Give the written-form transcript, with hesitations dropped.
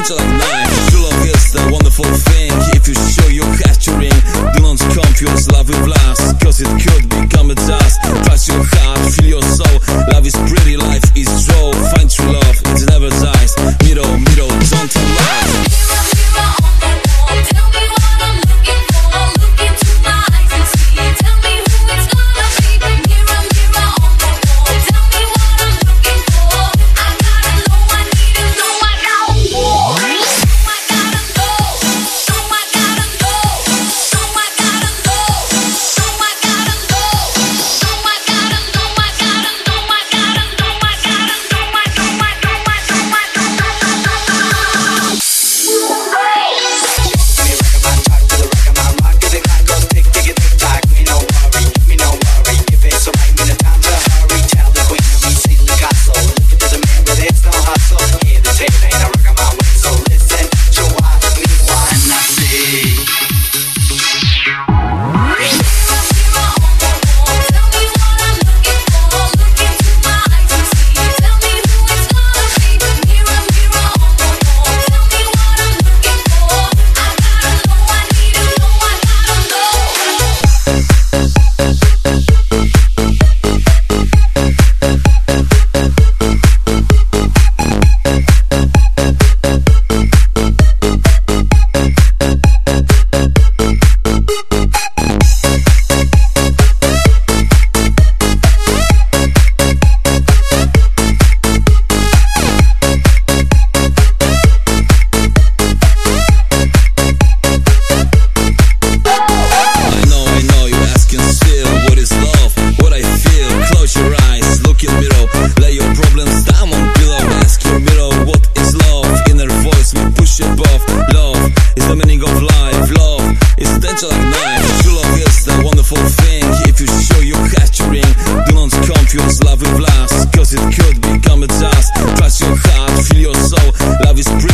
danger like knife. True love is the wonderful thing. If you show you're capturing, do not confuse love with lust, cause it could become a dust. Trust your heart, feel your soul. Love is pretty, life is droll. Find true love, it never dies. Miro, miro, don't tell lies. Love with lust, cause it could become a dust. Trust your heart, feel your soul. Love is